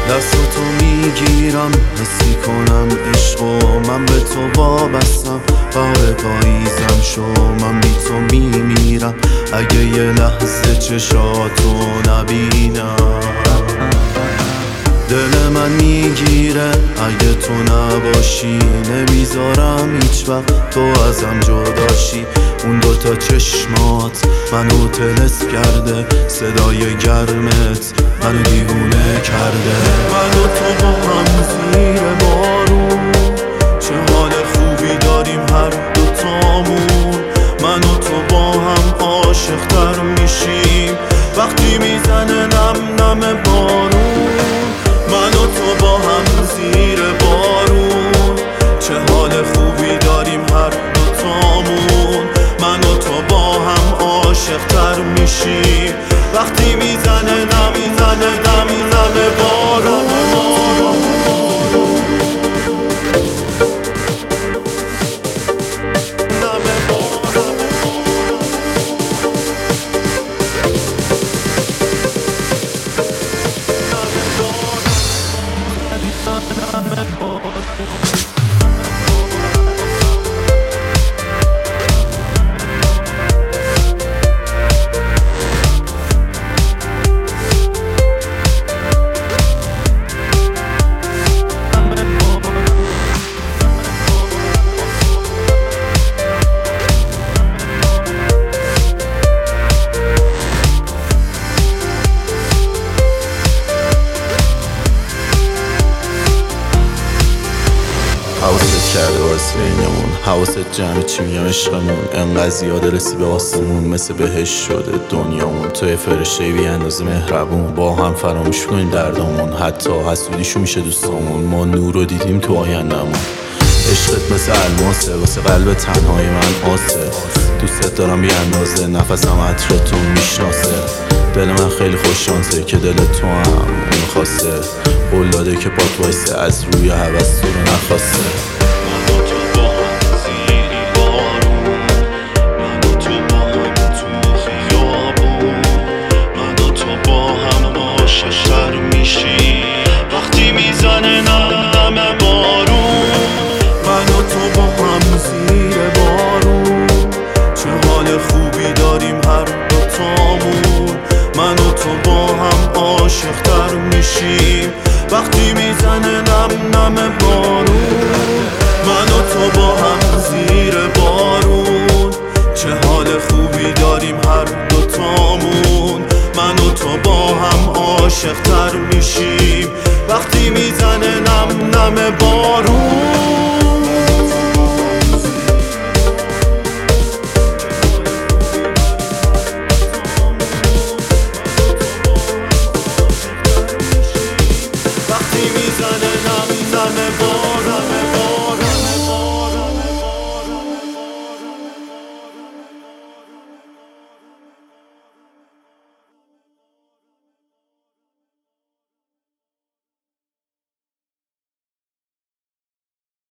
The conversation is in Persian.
دستاتو میگیرم، حس کنم عشق و من به تو وابستم. بهار پاییزم شو، من بی تو میمیرم اگه یه لحظه چشاتو نبینم. دل من میگیره اگه تو نباشی، نمیذارم هیچ وقت تو ازم جداشی. اون دوتا چشمات منو طلسم کرده، صدای گرمت منو دیوونه کرده. من و تو با هم زیر بارون، چه حال خوبی داریم هر دوتامون. من و تو با هم عاشق‌تر میشیم وقتی میزنه نم نم بارون. من و تو با هم زیر بارون، چه حال خوبی داریم هر دوتامون. من و تو با هم عاشق‌تر میشیم وقتی میزنه نمیزنه نمیزنه بارون. حواست کرده واسه اینمون، حواست جمع چی میگم عشقمون. انقدر زیاده رسی به آسمون، مثل بهشت شده دنیامون. توی فرشته بی اندازه مهربون، با هم فراموش کنیم دردامون. حتی حسودیشو میشه دوستامون، ما نور رو دیدیم تو آیندمون. عشقت مثل الماسه، واسه قلب تنهای من آسه. دوستت دارم بی اندازه، نفسم عطرتون میشناسه. دل من خیلی خوش شانسه که دل تو هم اون خواسته. قول داده که پات وایسه، از روی هوس تو رو نخواسته. من و تو با هم زیر بارون، من و تو با هم تو خیابون. من و تو با هم عاشق‌تر میشیم وقتی میزنه نم نم بارون. من و تو با هم زیر بارون، چه حال خوبی داریم هر دوتامون. من و تو با هم عاشق‌تر میشیم وقتی میزنه نم نم بارون. من و تو با هم زیر بارون، چه حال خوبی داریم هر دوتامون. من و تو با هم عاشق‌تر میشیم وقتی میزنه نم نم بارون. وقتی میزنه نم نم بارون.